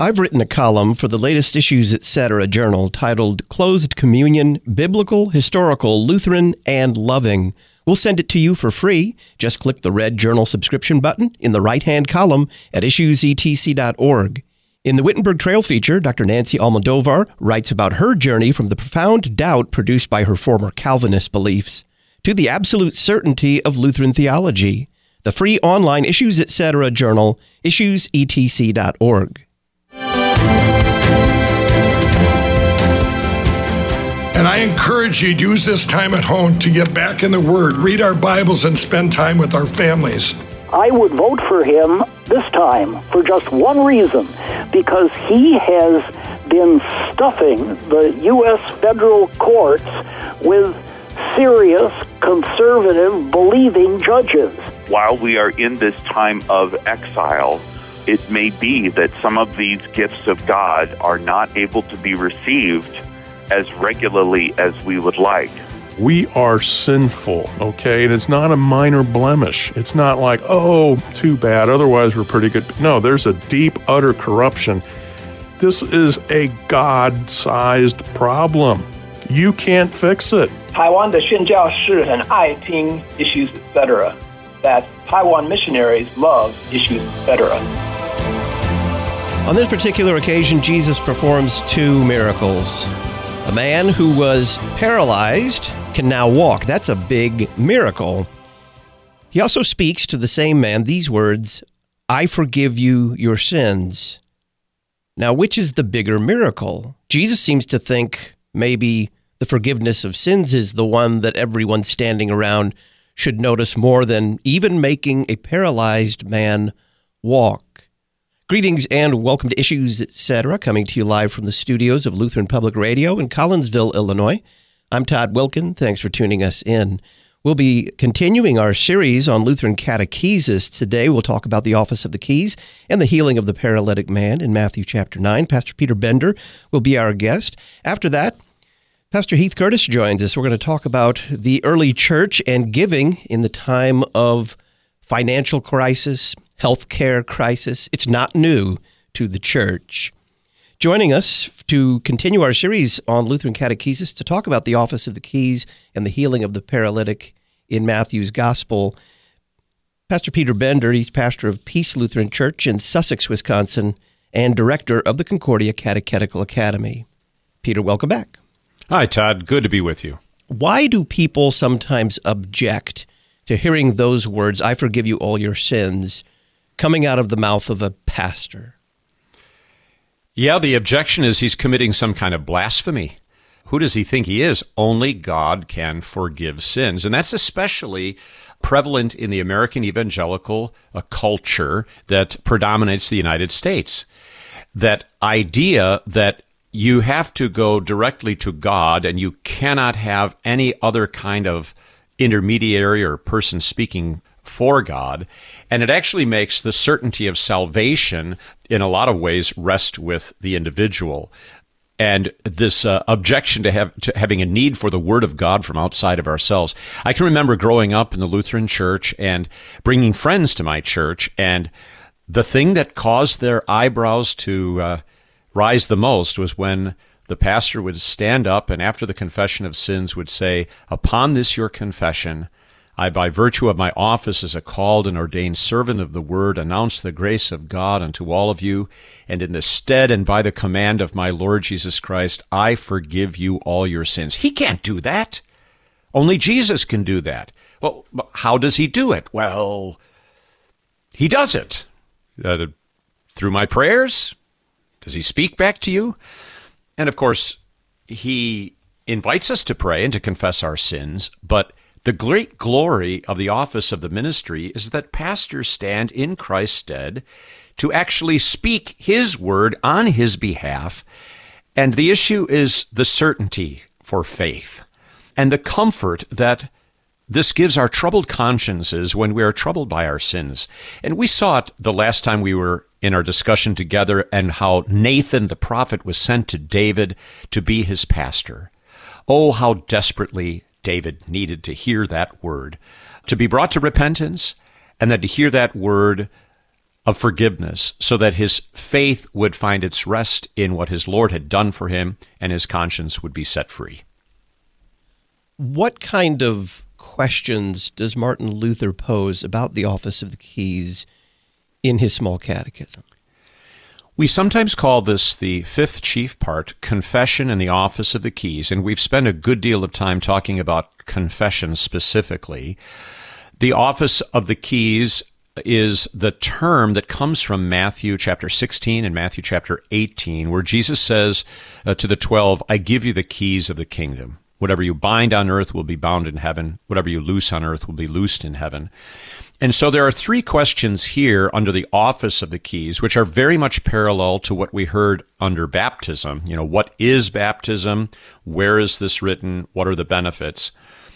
I've written a column for the latest Issues Etc. journal titled Closed Communion, Biblical, Historical, Lutheran, and Loving. We'll send it to you for free. Just click the red journal subscription button in the right-hand column at issuesetc.org. In the Wittenberg Trail feature, Dr. Nancy Almodovar writes about her journey from the profound doubt produced by her former Calvinist beliefs to the absolute certainty of Lutheran theology. The free online Issues Etc. journal, issuesetc.org. And I encourage you to use this time at home to get back in the Word, read our Bibles, and spend time with our families. I would vote for him this time for just one reason, because he has been stuffing the U.S. federal courts with serious, conservative, believing judges. While we are in this time of exile, it may be that some of these gifts of God are not able to be received as regularly as we would like. We are sinful, okay? And it's not a minor blemish. It's not like, oh, too bad, otherwise we're pretty good. No, there's a deep, utter corruption. This is a God-sized problem. You can't fix it. 台湾的宣教士很爱听 Issues Etc. That Taiwan missionaries love Issues Etc. On this particular occasion, Jesus performs two miracles. A man who was paralyzed can now walk. That's a big miracle. He also speaks to the same man these words, I forgive you your sins. Now, which is the bigger miracle? Jesus seems to think maybe the forgiveness of sins is the one that everyone standing around should notice more than even making a paralyzed man walk. Greetings and welcome to Issues Etc., coming to you live from the studios of Lutheran Public Radio in Collinsville, Illinois. I'm Todd Wilkin. Thanks for tuning us in. We'll be continuing our series on Lutheran catechesis today. We'll talk about the office of the keys and the healing of the paralytic man in Matthew chapter 9. Pastor Peter Bender will be our guest. After that, Pastor Heath Curtis joins us. We're going to talk about the early church and giving in the time of financial crisis, healthcare crisis. It's not new to the church. Joining us to continue our series on Lutheran catechesis to talk about the office of the keys and the healing of the paralytic in Matthew's gospel, Pastor Peter Bender. He's pastor of Peace Lutheran Church in Sussex, Wisconsin, and director of the Concordia Catechetical Academy. Peter, welcome back. Hi, Todd. Good to be with you. Why do people sometimes object to hearing those words, I forgive you all your sins, coming out of the mouth of a pastor? Yeah, the objection is he's committing some kind of blasphemy. Who does he think he is? Only God can forgive sins. And that's especially prevalent in the American evangelical culture that predominates the United States. That idea that you have to go directly to God and you cannot have any other kind of intermediary or person speaking for God. And it actually makes the certainty of salvation in a lot of ways rest with the individual. And this objection to having a need for the Word of God from outside of ourselves. I can remember growing up in the Lutheran Church and bringing friends to my church, and the thing that caused their eyebrows to rise the most was when the pastor would stand up and after the confession of sins would say, upon this your confession, I, by virtue of my office as a called and ordained servant of the Word, announce the grace of God unto all of you, and in the stead and by the command of my Lord Jesus Christ, I forgive you all your sins. He can't do that. Only Jesus can do that. Well, how does he do it? Well, he does it. Through my prayers? Does he speak back to you? And of course, he invites us to pray and to confess our sins, but the great glory of the office of the ministry is that pastors stand in Christ's stead to actually speak his word on his behalf. And the issue is the certainty for faith and the comfort that this gives our troubled consciences when we are troubled by our sins. And we saw it the last time we were in our discussion together and how Nathan the prophet was sent to David to be his pastor. Oh, how desperately David needed to hear that word, to be brought to repentance, and then to hear that word of forgiveness so that his faith would find its rest in what his Lord had done for him and his conscience would be set free. What kind of questions does Martin Luther pose about the office of the keys in his small catechism? We sometimes call this the fifth chief part, confession and the office of the keys, and we've spent a good deal of time talking about confession specifically. The office of the keys is the term that comes from Matthew chapter 16 and Matthew chapter 18, where Jesus says to the 12, I give you the keys of the kingdom. Whatever you bind on earth will be bound in heaven. Whatever you loose on earth will be loosed in heaven. And so there are three questions here under the office of the keys, which are very much parallel to what we heard under baptism. You know, what is baptism? Where is this written? What are the benefits?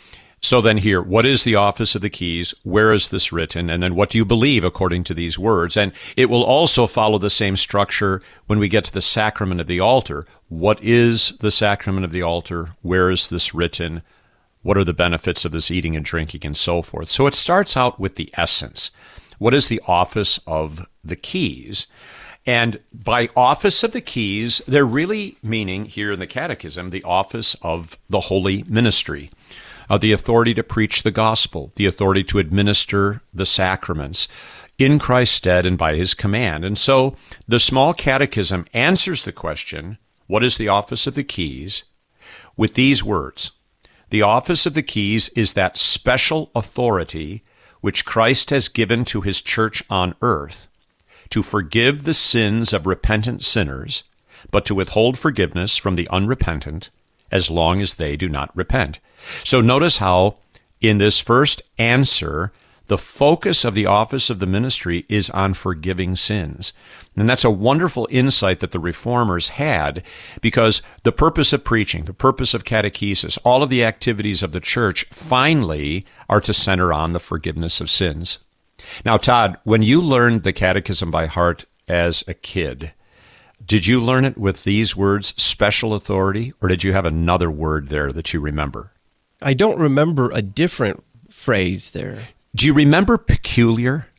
So then here, what is the office of the keys? Where is this written? And then what do you believe according to these words? And it will also follow the same structure when we get to the sacrament of the altar. What is the sacrament of the altar? Where is this written? What are the benefits of this eating and drinking and so forth? So it starts out with the essence. What is the office of the keys? And by office of the keys, they're really meaning here in the Catechism, the office of the holy ministry. The authority to preach the gospel, the authority to administer the sacraments in Christ's stead and by his command. And so the small catechism answers the question, what is the office of the keys? With these words, the office of the keys is that special authority which Christ has given to his church on earth to forgive the sins of repentant sinners, but to withhold forgiveness from the unrepentant as long as they do not repent. So notice how in this first answer, the focus of the office of the ministry is on forgiving sins. And that's a wonderful insight that the Reformers had, because the purpose of preaching, the purpose of catechesis, all of the activities of the church finally are to center on the forgiveness of sins. Now, Todd, when you learned the catechism by heart as a kid, did you learn it with these words, special authority, or did you have another word there that you remember? I don't remember a different phrase there. Do you remember peculiar?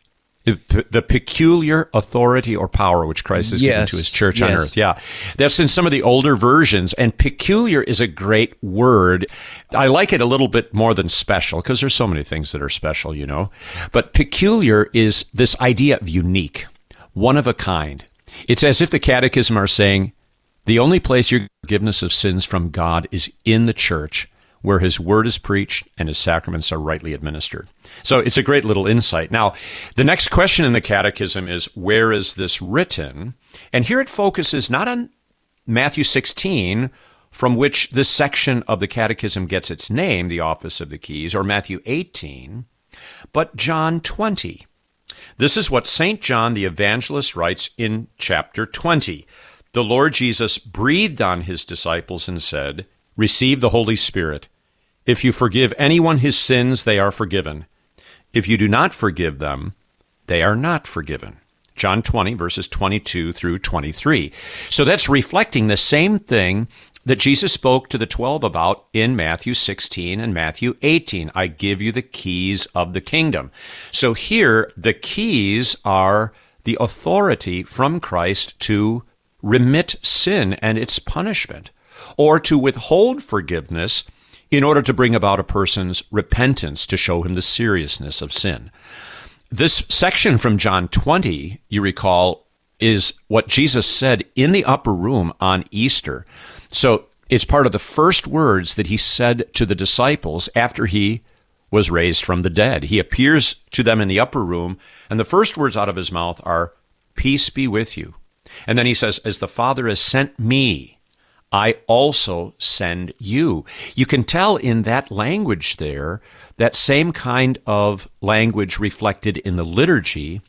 The peculiar authority or power which Christ has given to his church on earth. Yeah, that's in some of the older versions. And peculiar is a great word. I like it a little bit more than special because there's so many things that are special, you know. But peculiar is this idea of unique, one of a kind. It's as if the catechism are saying, the only place your forgiveness of sins from God is in the church, where his word is preached and his sacraments are rightly administered. So it's a great little insight. Now, the next question in the catechism is, where is this written? And here it focuses not on Matthew 16, from which this section of the catechism gets its name, the office of the keys, or Matthew 18, but John 20. This is what St. John the Evangelist writes in chapter 20. The Lord Jesus breathed on his disciples and said, receive the Holy Spirit. If you forgive anyone his sins, they are forgiven. If you do not forgive them, they are not forgiven. John 20, verses 22 through 23. So that's reflecting the same thing that Jesus spoke to the 12 about in Matthew 16 and Matthew 18. I give you the keys of the kingdom. So here, the keys are the authority from Christ to remit sin and its punishment, or to withhold forgiveness in order to bring about a person's repentance to show him the seriousness of sin. This section from John 20, you recall, is what Jesus said in the upper room on Easter. So it's part of the first words that he said to the disciples after he was raised from the dead. He appears to them in the upper room, and the first words out of his mouth are, peace be with you. And then he says, as the Father has sent me, I also send you. You can tell in that language there, that same kind of language reflected in the liturgy,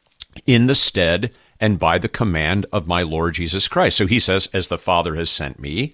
in the stead and by the command of my Lord Jesus Christ. So he says, as the Father has sent me,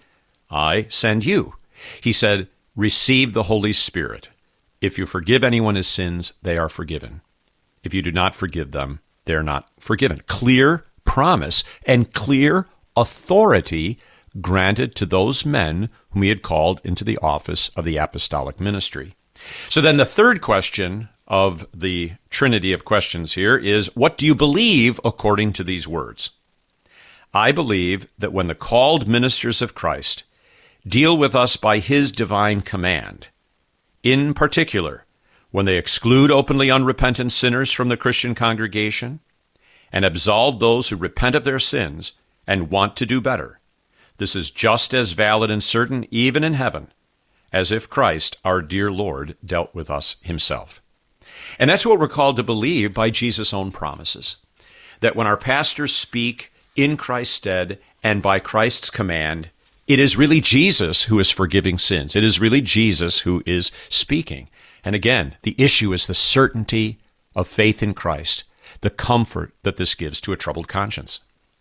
I send you. He said, receive the Holy Spirit. If you forgive anyone his sins, they are forgiven. If you do not forgive them, they're not forgiven. Clear promise and clear authority granted to those men whom he had called into the office of the apostolic ministry. So then the third question of the trinity of questions here is, what do you believe according to these words? I believe that when the called ministers of Christ deal with us by his divine command, in particular, when they exclude openly unrepentant sinners from the Christian congregation and absolve those who repent of their sins and want to do better, this is just as valid and certain, even in heaven, as if Christ, our dear Lord, dealt with us himself. And that's what we're called to believe by Jesus' own promises, that when our pastors speak in Christ's stead and by Christ's command, it is really Jesus who is forgiving sins. It is really Jesus who is speaking. And again, the issue is the certainty of faith in Christ, the comfort that this gives to a troubled conscience.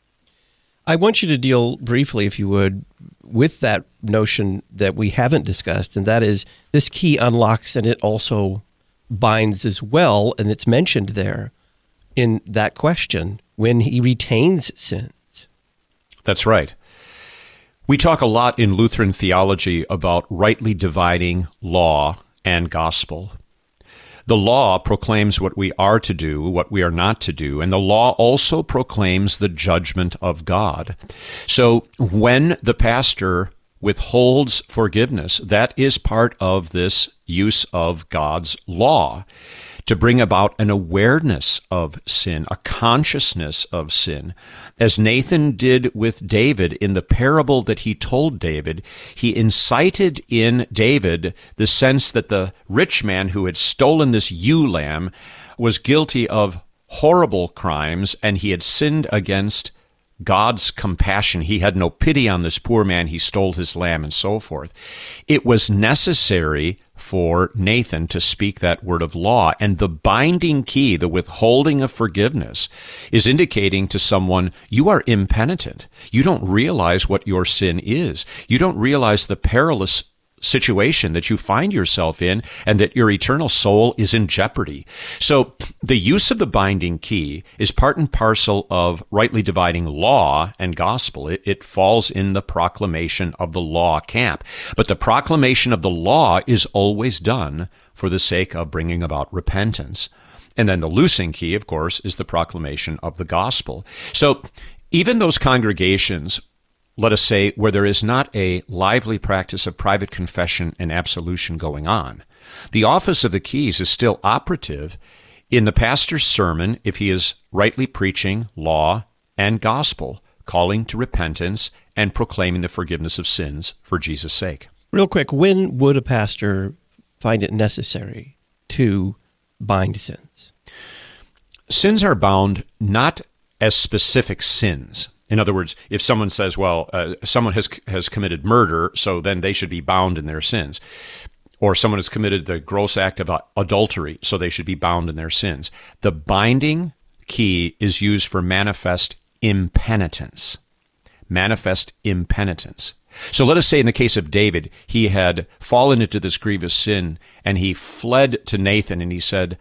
I want you to deal briefly, if you would, with that notion that we haven't discussed, and that is this key unlocks and it also binds as well, and it's mentioned there in that question, when he retains sins. That's right. We talk a lot in Lutheran theology about rightly dividing law and gospel. The law proclaims what we are to do, what we are not to do, and the law also proclaims the judgment of God. So when the pastor withholds forgiveness, that is part of this use of God's law to bring about an awareness of sin, a consciousness of sin. As Nathan did with David in the parable that he told David, he incited in David the sense that the rich man who had stolen this ewe lamb was guilty of horrible crimes, and he had sinned against God's compassion. He had no pity on this poor man. He stole his lamb and so forth. It was necessary for Nathan to speak that word of law. And the binding key, the withholding of forgiveness, is indicating to someone, you are impenitent. You don't realize what your sin is. You don't realize the perilous situation that you find yourself in and that your eternal soul is in jeopardy. So the use of the binding key is part and parcel of rightly dividing law and gospel. It falls in the proclamation of the law camp. But the proclamation of the law is always done for the sake of bringing about repentance. And then the loosing key, of course, is the proclamation of the gospel. So even those congregations, let us say, where there is not a lively practice of private confession and absolution going on, the office of the keys is still operative in the pastor's sermon if he is rightly preaching law and gospel, calling to repentance and proclaiming the forgiveness of sins for Jesus' sake. Real quick, when would a pastor find it necessary to bind sins? Sins are bound not as specific sins. In other words, if someone says, well, someone has committed murder, so then they should be bound in their sins. Or someone has committed the gross act of adultery, so they should be bound in their sins. The binding key is used for manifest impenitence. Manifest impenitence. So let us say in the case of David, he had fallen into this grievous sin, and he fled to Nathan, and he said,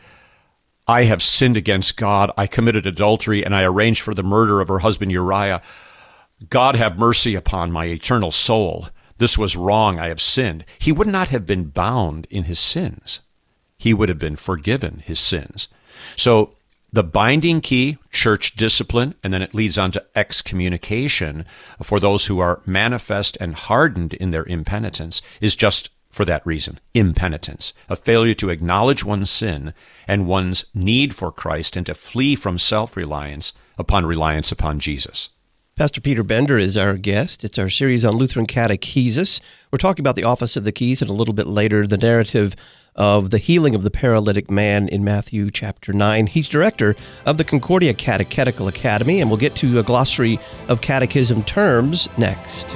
I have sinned against God. I committed adultery, and I arranged for the murder of her husband Uriah. God have mercy upon my eternal soul. This was wrong. I have sinned. He would not have been bound in his sins. He would have been forgiven his sins. So the binding key, church discipline, and then it leads on to excommunication for those who are manifest and hardened in their impenitence, is just for that reason, impenitence, a failure to acknowledge one's sin and one's need for Christ and to flee from self-reliance upon reliance upon Jesus. Pastor Peter Bender is our guest. It's our series on Lutheran catechesis. We're talking about the office of the keys, and a little bit later, the narrative of the healing of the paralytic man in Matthew chapter 9. He's director of the Concordia Catechetical Academy, and we'll get to a glossary of catechism terms next.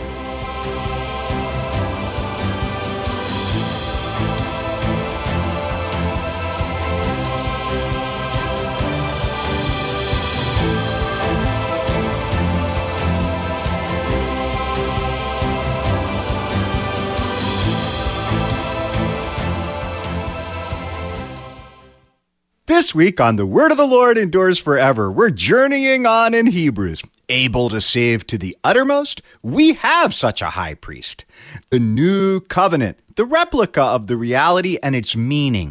This week on The Word of the Lord Endures Forever, we're journeying on in Hebrews. Able to save to the uttermost, we have such a high priest. The new covenant, the replica of the reality and its meaning.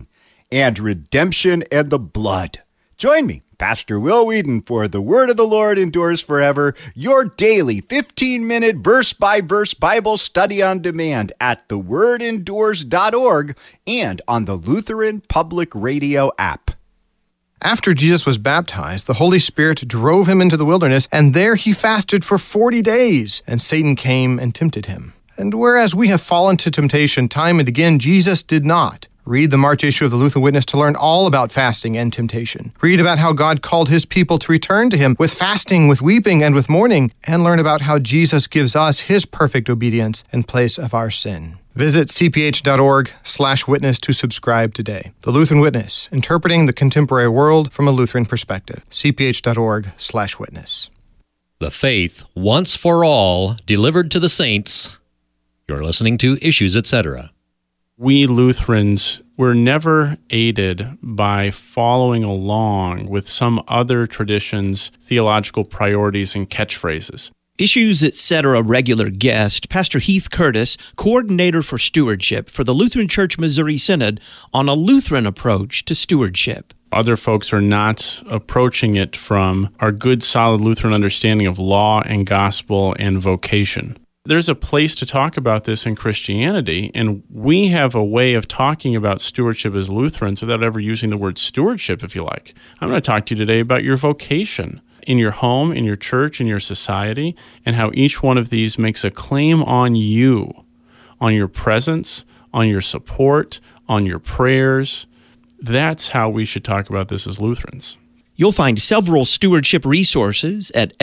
and redemption and the blood. Join me, Pastor Will Whedon, for The Word of the Lord Endures Forever, your daily 15-minute verse-by-verse Bible study on demand at thewordendures.org and on the Lutheran Public Radio app. After Jesus was baptized, the Holy Spirit drove him into the wilderness, and there he fasted for 40 days, and Satan came and tempted him. And whereas we have fallen to temptation time and again, Jesus did not. Read the March issue of the Lutheran Witness to learn all about fasting and temptation. Read about how God called his people to return to him with fasting, with weeping, and with mourning, and learn about how Jesus gives us his perfect obedience in place of our sin. Visit cph.org/witness to subscribe today. The Lutheran Witness, interpreting the contemporary world from a Lutheran perspective. cph.org/witness. The faith, once for all, delivered to the saints. You're listening to Issues, Etc. We Lutherans were never aided by following along with some other tradition's theological priorities and catchphrases. Issues, Etc. regular guest, Pastor Heath Curtis, coordinator for stewardship for the Lutheran Church Missouri Synod on a Lutheran approach to stewardship. Other folks are not approaching it from our good, solid Lutheran understanding of law and gospel and vocation. There's a place to talk about this in Christianity, and we have a way of talking about stewardship as Lutherans without ever using the word stewardship, if you like. I'm going to talk to you today about your vocation in your home, in your church, in your society, and how each one of these makes a claim on you, on your presence, on your support, on your prayers. That's how we should talk about this as Lutherans. You'll find several stewardship resources at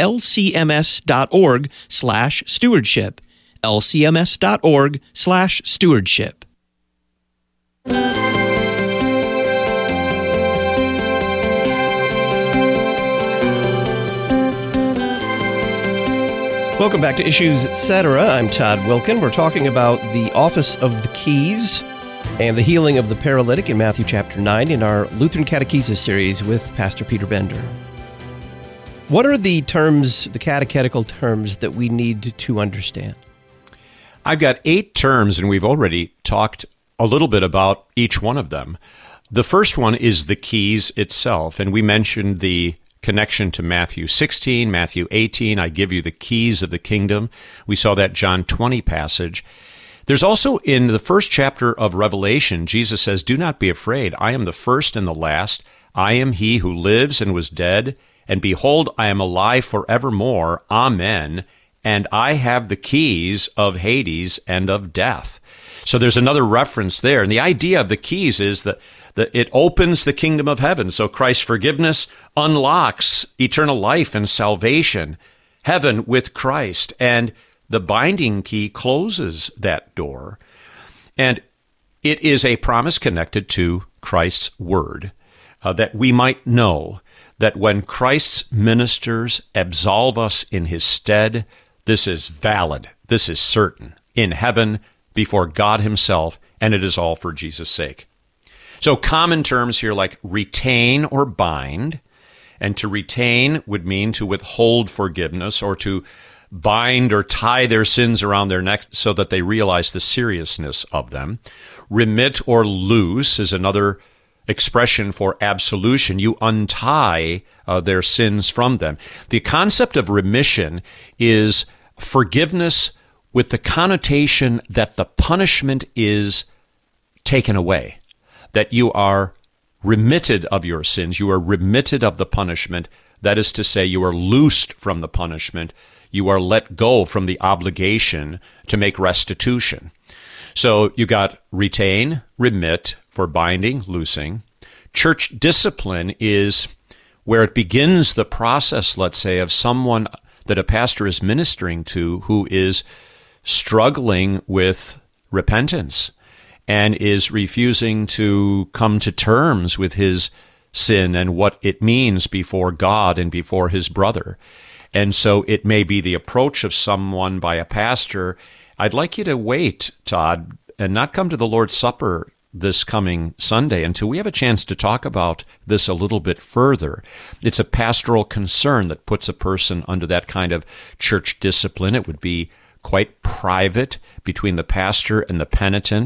lcms.org/stewardship, lcms.org/stewardship. Welcome back to Issues, Etc. I'm Todd Wilkin. We're talking about the office of the keys and the healing of the paralytic in Matthew chapter 9 in our Lutheran Catechesis series with Pastor Peter Bender. What are the terms, the catechetical terms, that we need to understand? I've got 8 terms, and we've already talked a little bit about each one of them. The first one is the keys itself, and we mentioned the connection to Matthew 16, Matthew 18, I give you the keys of the kingdom. We saw that John 20 passage. There's also in the first chapter of Revelation, Jesus says, "Do not be afraid. I am the first and the last. I am he who lives and was dead. And behold, I am alive forevermore. Amen. And I have the keys of Hades and of death." So there's another reference there. And the idea of the keys is that it opens the kingdom of heaven. So Christ's forgiveness unlocks eternal life and salvation, heaven with Christ. And the binding key closes that door. And it is a promise connected to Christ's word, that we might know that when Christ's ministers absolve us in his stead, this is valid, this is certain, in heaven, before God himself, and it is all for Jesus' sake. So common terms here like retain or bind, and to retain would mean to withhold forgiveness or to bind or tie their sins around their neck so that they realize the seriousness of them. Remit or loose is another expression for absolution. You untie their sins from them. The concept of remission is forgiveness with the connotation that the punishment is taken away, that you are remitted of your sins, you are remitted of the punishment. That is to say, you are loosed from the punishment. You are let go from the obligation to make restitution. So you got retain, remit for binding, loosing. Church discipline is where it begins the process, let's say, of someone that a pastor is ministering to who is struggling with repentance and is refusing to come to terms with his sin and what it means before God and before his brother. And so it may be the approach of someone by a pastor. I'd like you to wait, Todd, and not come to the Lord's Supper this coming Sunday until we have a chance to talk about this a little bit further. It's a pastoral concern that puts a person under that kind of church discipline. It would be quite private between the pastor and the penitent.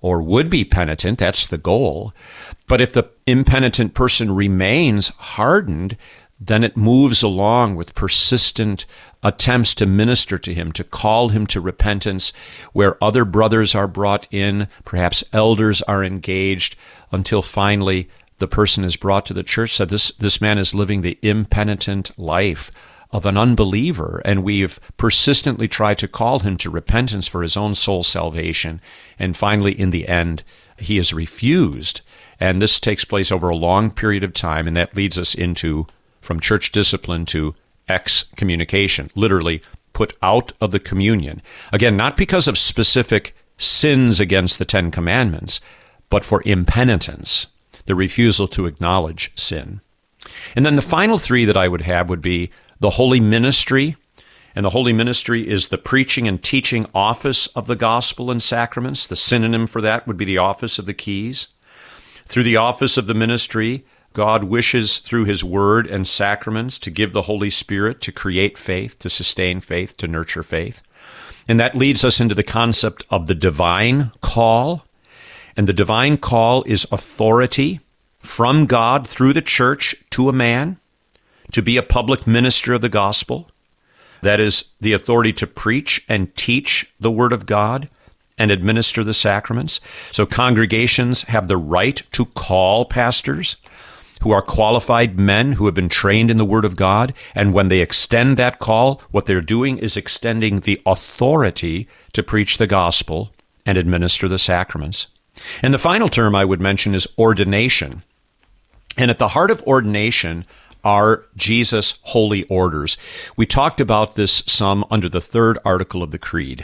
or would be penitent, that's the goal. But if the impenitent person remains hardened, then it moves along with persistent attempts to minister to him, to call him to repentance, where other brothers are brought in, perhaps elders are engaged, until finally the person is brought to the church. So this man is living the impenitent life of an unbeliever, and we've persistently tried to call him to repentance for his own soul salvation, and finally, in the end, he is refused. And this takes place over a long period of time, and that leads us into, from church discipline to excommunication, literally put out of the communion. Again, not because of specific sins against the Ten Commandments, but for impenitence, the refusal to acknowledge sin. And then the final three that I would have would be the holy ministry. And the holy ministry is the preaching and teaching office of the gospel and sacraments. The synonym for that would be the office of the keys. Through the office of the ministry, God wishes through his word and sacraments to give the Holy Spirit to create faith, to sustain faith, to nurture faith. And that leads us into the concept of the divine call. And the divine call is authority from God through the church to a man to be a public minister of the gospel. That is the authority to preach and teach the word of God and administer the sacraments. So congregations have the right to call pastors who are qualified men who have been trained in the Word of God, and when they extend that call, what they're doing is extending the authority to preach the gospel and administer the sacraments. And the final term I would mention is ordination. And at the heart of ordination are Jesus' holy orders. We talked about this some under the third article of the Creed.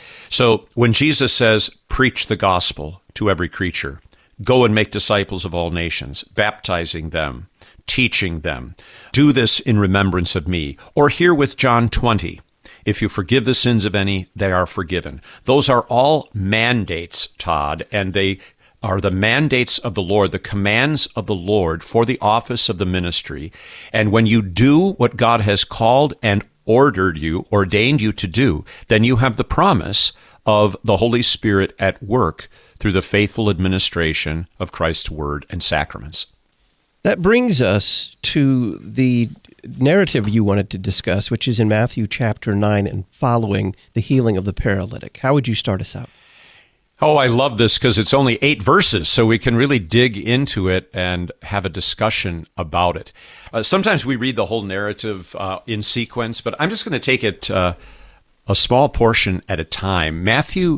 So when Jesus says, preach the gospel to every creature, go and make disciples of all nations, baptizing them, teaching them. Do this in remembrance of me. Or here with John 20, if you forgive the sins of any, they are forgiven. Those are all mandates, Todd, and they are the mandates of the Lord, the commands of the Lord for the office of the ministry. And when you do what God has called and ordained you to do, then you have the promise of the Holy Spirit at work through the faithful administration of Christ's word and sacraments. That brings us to the narrative you wanted to discuss, which is in Matthew chapter 9 and following, the healing of the paralytic. How would you start us out? Oh, I love this because it's only 8 verses, so we can really dig into it and have a discussion about it. Sometimes we read the whole narrative in sequence, but I'm just going to take it a small portion at a time. Matthew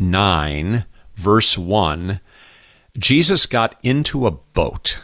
9, verse 1, Jesus got into a boat.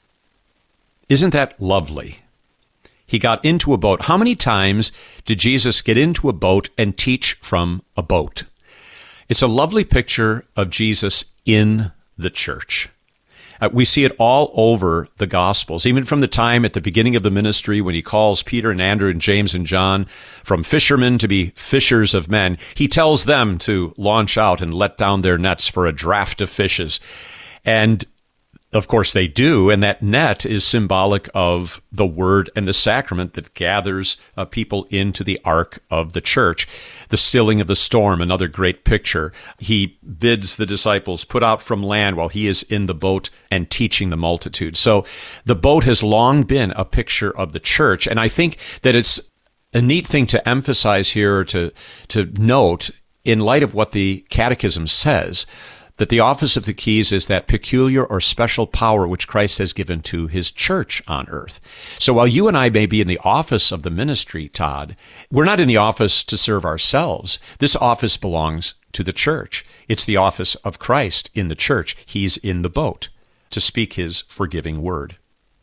Isn't that lovely? He got into a boat. How many times did Jesus get into a boat and teach from a boat? It's a lovely picture of Jesus in the church. We see it all over the Gospels, even from the time at the beginning of the ministry when he calls Peter and Andrew and James and John from fishermen to be fishers of men. He tells them to launch out and let down their nets for a draught of fishes. And of course they do, and that net is symbolic of the word and the sacrament that gathers people into the ark of the church. The stilling of the storm, another great picture. He bids the disciples put out from land while he is in the boat and teaching the multitude. So the boat has long been a picture of the church, and I think that it's a neat thing to emphasize here, or to note, in light of what the Catechism says, that the office of the keys is that peculiar or special power which Christ has given to his church on earth. So while you and I may be in the office of the ministry, Todd, we're not in the office to serve ourselves. This office belongs to the church. It's the office of Christ in the church. He's in the boat to speak his forgiving word.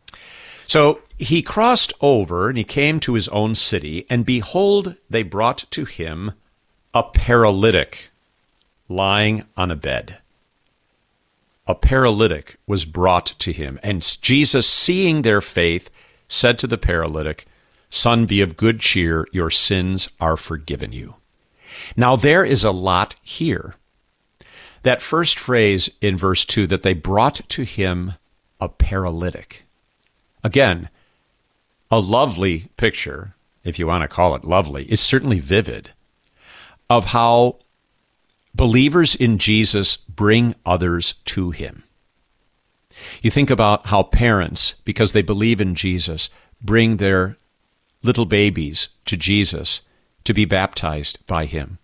So he crossed over and he came to his own city, and behold, they brought to him a paralytic lying on a bed. A paralytic was brought to him, and Jesus, seeing their faith, said to the paralytic, "Son, be of good cheer, your sins are forgiven you." Now there is a lot here. That first phrase in verse 2, that they brought to him a paralytic. Again, a lovely picture, if you want to call it lovely. It's certainly vivid, of how Believers in Jesus bring others to him. You think about how parents, because they believe in Jesus, bring their little babies to Jesus to be baptized by him.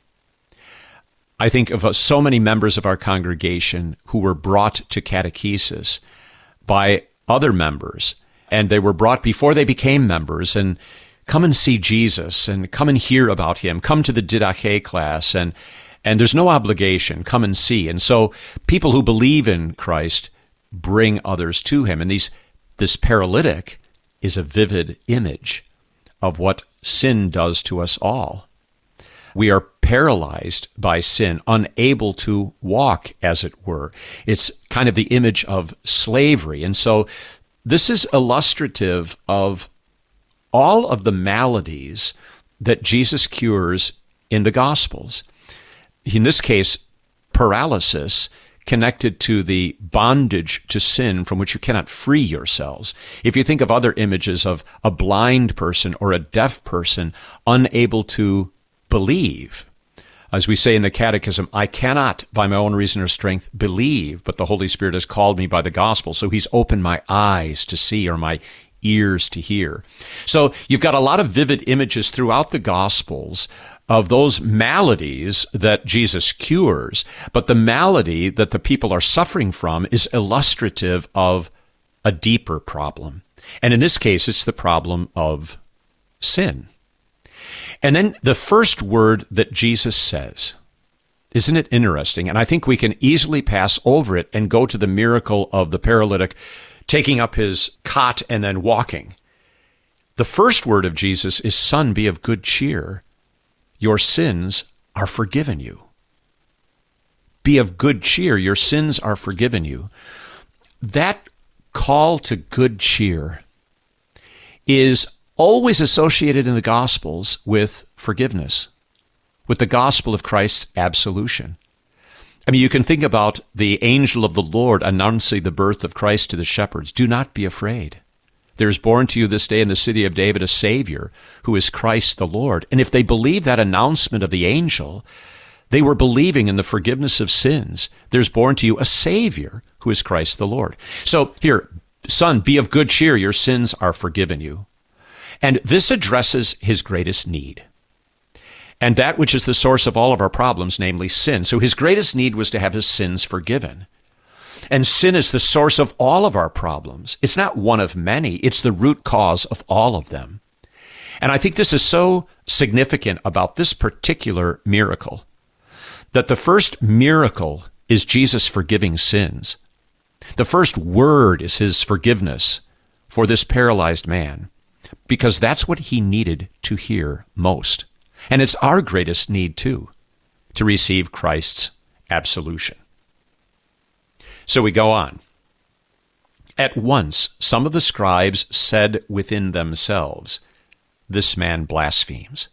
I think of so many members of our congregation who were brought to catechesis by other members, and they were brought before they became members, and come and see Jesus, and come and hear about him, come to the Didache class, and there's no obligation, come and see. And so people who believe in Christ bring others to him. And this paralytic is a vivid image of what sin does to us all. We are paralyzed by sin, unable to walk, as it were. It's kind of the image of slavery. And so this is illustrative of all of the maladies that Jesus cures in the Gospels. In this case, paralysis connected to the bondage to sin from which you cannot free yourselves. If you think of other images of a blind person or a deaf person unable to believe, as we say in the Catechism, I cannot by my own reason or strength believe, but the Holy Spirit has called me by the gospel. So he's opened my eyes to see, or my ears to hear. So you've got a lot of vivid images throughout the Gospels of those maladies that Jesus cures, but the malady that the people are suffering from is illustrative of a deeper problem. And in this case, it's the problem of sin. And then the first word that Jesus says, isn't it interesting? And I think we can easily pass over it and go to the miracle of the paralytic taking up his cot and then walking. The first word of Jesus is, "Son, be of good cheer. Your sins are forgiven you." Be of good cheer. Your sins are forgiven you. That call to good cheer is always associated in the Gospels with forgiveness, with the gospel of Christ's absolution. I mean, you can think about the angel of the Lord announcing the birth of Christ to the shepherds. Do not be afraid. There is born to you this day in the city of David a Savior, who is Christ the Lord. And if they believe that announcement of the angel, they were believing in the forgiveness of sins. There's born to you a Savior, who is Christ the Lord. So here, son, be of good cheer. Your sins are forgiven you. And this addresses his greatest need, and that which is the source of all of our problems, namely sin. So his greatest need was to have his sins forgiven. And sin is the source of all of our problems. It's not one of many. It's the root cause of all of them. And I think this is so significant about this particular miracle, that the first miracle is Jesus forgiving sins. The first word is his forgiveness for this paralyzed man, because that's what he needed to hear most. And it's our greatest need, too, to receive Christ's absolution. So we go on. At once, some of the scribes said within themselves, "This man blasphemes."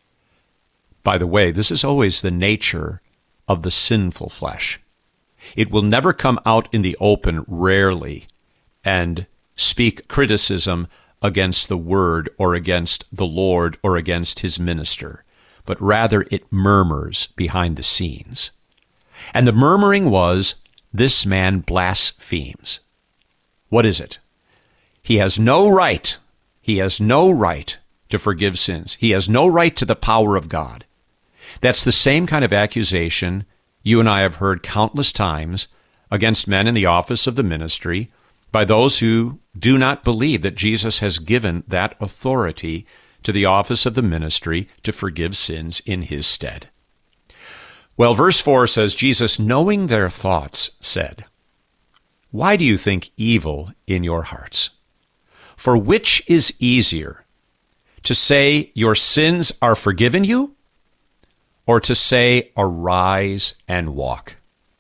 By the way, this is always the nature of the sinful flesh. It will never come out in the open, rarely, and speak criticism against the word or against the Lord or against his minister, but rather it murmurs behind the scenes. And the murmuring was, "This man blasphemes." What is it? He has no right. He has no right to forgive sins. He has no right to the power of God. That's the same kind of accusation you and I have heard countless times against men in the office of the ministry by those who do not believe that Jesus has given that authority to the office of the ministry to forgive sins in his stead. Well, verse 4 says, Jesus, knowing their thoughts, said, "Why do you think evil in your hearts? For which is easier, to say your sins are forgiven you, or to say arise and walk?"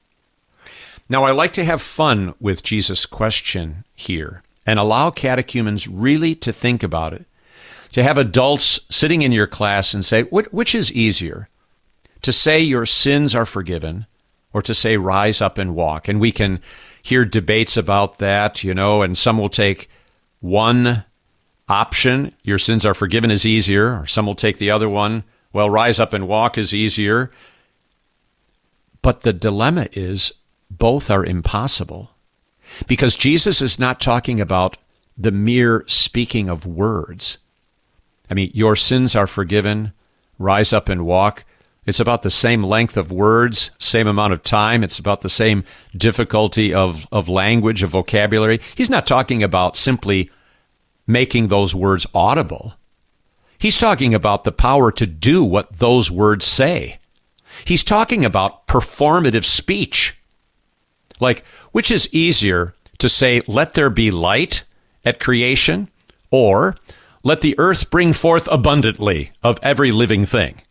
Now, I like to have fun with Jesus' question here and allow catechumens really to think about it, to have adults sitting in your class and say, which is easier, to say your sins are forgiven or to say rise up and walk? And we can hear debates about that, and some will take one option, your sins are forgiven, is easier, or some will take the other one, well, rise up and walk is easier. But the dilemma is both are impossible, because Jesus is not talking about the mere speaking of words. I mean, your sins are forgiven, rise up and walk. It's about the same length of words, same amount of time. It's about the same difficulty of language, of vocabulary. He's not talking about simply making those words audible. He's talking about the power to do what those words say. He's talking about performative speech. Like, which is easier to say, let there be light at creation, or let the earth bring forth abundantly of every living thing?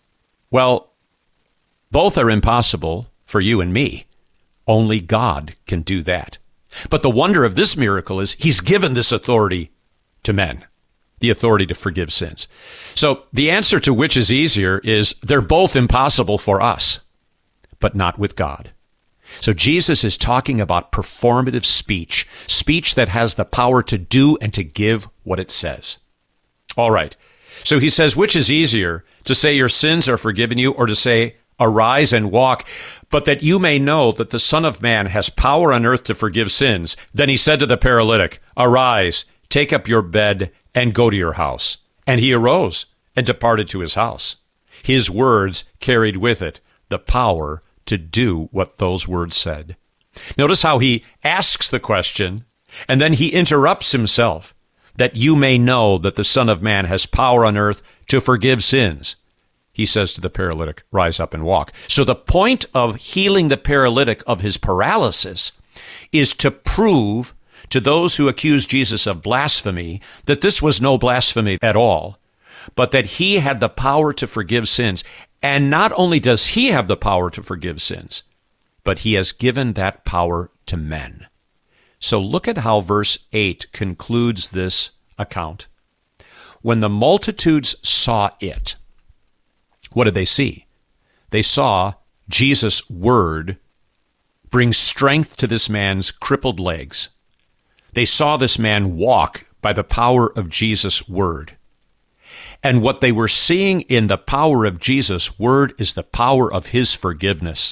Well, both are impossible for you and me. Only God can do that. But the wonder of this miracle is he's given this authority to men, the authority to forgive sins. So the answer to which is easier is they're both impossible for us, but not with God. So Jesus is talking about performative speech, speech that has the power to do and to give what it says. All right. So he says, which is easier, to say your sins are forgiven you, or to say, arise and walk, but that you may know that the Son of Man has power on earth to forgive sins? Then he said to the paralytic, arise, take up your bed, and go to your house. And he arose and departed to his house. His words carried with it the power to do what those words said. Notice how he asks the question, and then he interrupts himself, that you may know that the Son of Man has power on earth to forgive sins. He says to the paralytic, rise up and walk. So the point of healing the paralytic of his paralysis is to prove to those who accuse Jesus of blasphemy that this was no blasphemy at all, but that he had the power to forgive sins. And not only does he have the power to forgive sins, but he has given that power to men. So look at how verse 8 concludes this account. When the multitudes saw it, what did they see? They saw Jesus' word bring strength to this man's crippled legs. They saw this man walk by the power of Jesus' word. And what they were seeing in the power of Jesus' word is the power of his forgiveness.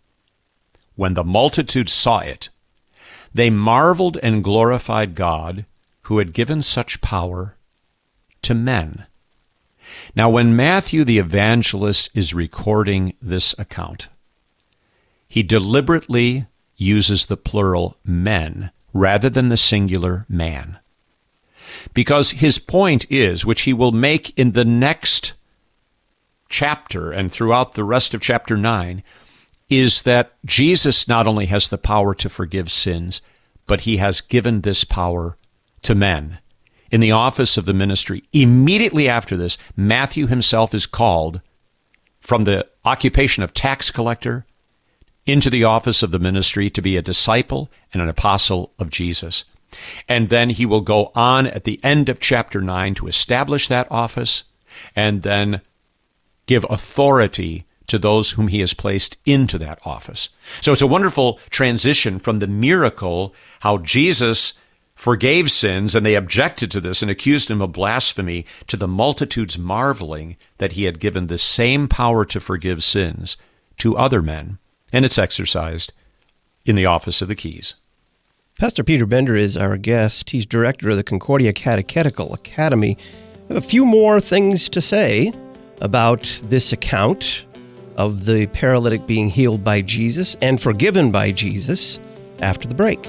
When the multitude saw it, they marveled and glorified God, who had given such power to men. Now, when Matthew the evangelist is recording this account, he deliberately uses the plural men rather than the singular man, because his point is, which he will make in the next chapter and throughout the rest of chapter 9, is that Jesus not only has the power to forgive sins, but he has given this power to men. In the office of the ministry, immediately after this, Matthew himself is called from the occupation of tax collector into the office of the ministry to be a disciple and an apostle of Jesus. And then he will go on at the end of chapter 9 to establish that office and then give authority to those whom he has placed into that office. So it's a wonderful transition from the miracle, how Jesus forgave sins and they objected to this and accused him of blasphemy, to the multitudes marveling that he had given the same power to forgive sins to other men, and it's exercised in the office of the keys. Pastor Peter Bender is our guest. He's director of the Concordia Catechetical Academy. I have a few more things to say about this account of the paralytic being healed by Jesus and forgiven by Jesus after the break.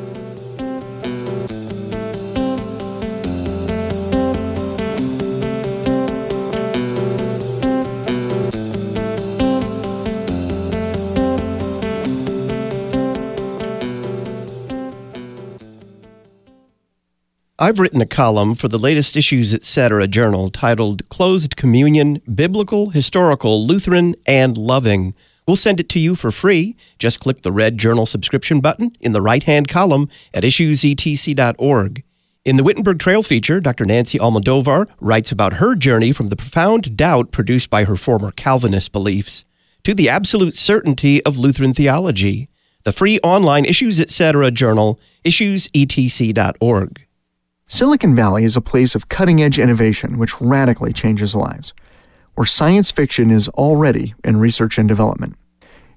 I've written a column for the latest Issues Etc. journal titled Closed Communion, Biblical, Historical, Lutheran, and Loving. We'll send it to you for free. Just click the red journal subscription button in the right-hand column at issuesetc.org. In the Wittenberg Trail feature, Dr. Nancy Almodovar writes about her journey from the profound doubt produced by her former Calvinist beliefs to the absolute certainty of Lutheran theology. The free online Issues Etc. journal, issuesetc.org. Silicon Valley is a place of cutting-edge innovation which radically changes lives, where science fiction is already in research and development.